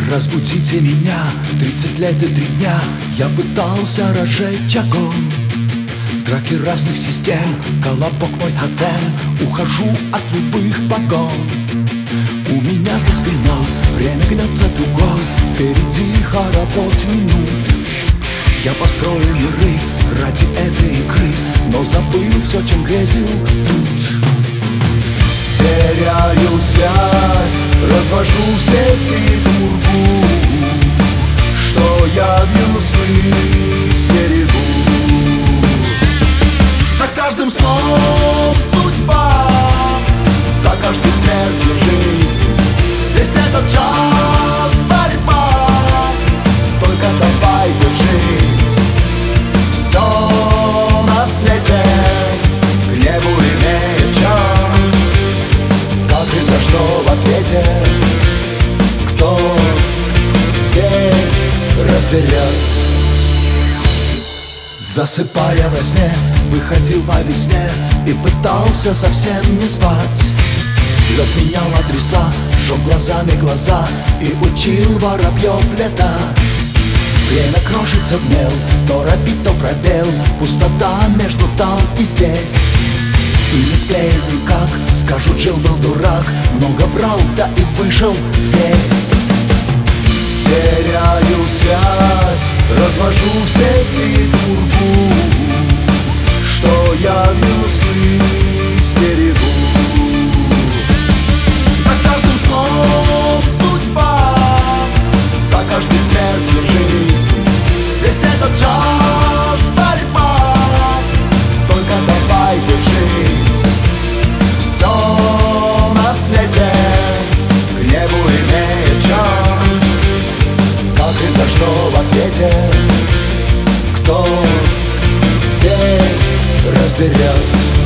Разбудите меня, 30 лет и 3 дня я пытался разжечь огонь. В драке разных систем, колобок мой тотем, ухожу от любых погон. У меня за спиной время гнется дугой, впереди хоровод минут. Я построил миры ради этой игры, но забыл все, чем грезил тут. Теряю связь, развожу в сети пургу, что я весны стерегу. За каждым сном судьба, за каждой смертью жизнь. Весь этот час борьба, только давай держись. Все на свете к небу имеет час. Как и за что в ответе, кто здесь разберет. Засыпая во сне, выходил по весне и пытался совсем не спать. Лед менял адреса, жег глазами глаза и учил воробьев летать. Время крошится в мел, то ропит, то пробел, пустота между там и здесь. И не склеит никак, скажут, жил-был дурак, много врал, да и вышел весь. Теряю связь, развожу в сети пургу, что я весны стерегу. За каждым сном судьба, за каждой смертью жизнь. Весь этот час борьба, только давай держись. Все на свете к небу имеет час. Как и за что в ответе, кто здесь разберет.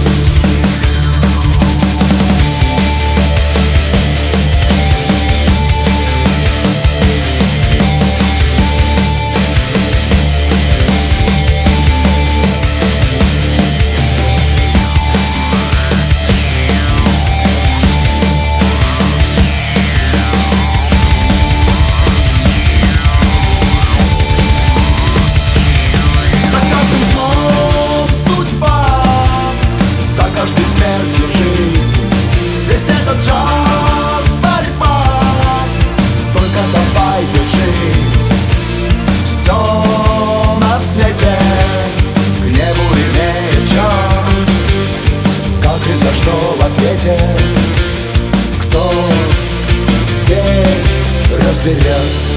Смертью жизнь. Весь этот час борьба, только давай держись. Все на свете к небу имеет час. Как и за что в ответе, кто здесь разберет.